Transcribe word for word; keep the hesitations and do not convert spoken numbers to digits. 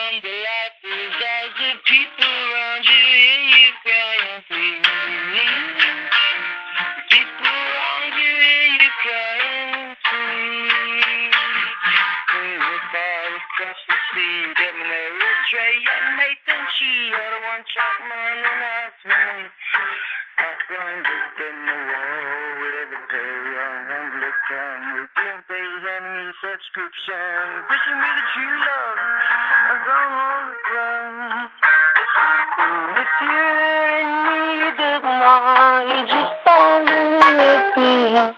come to life as the people around you hear you crying freely. People around you hear you crying freely. When the far across the sea, them in a red tray, and Nathan She, you're the one shot man and that's me. I blinded in the wall with the pale young Anglican, with Greenface enemy subscription, wishing me the true love, and gone all the ground. If you're in need of more, you just fall in with me.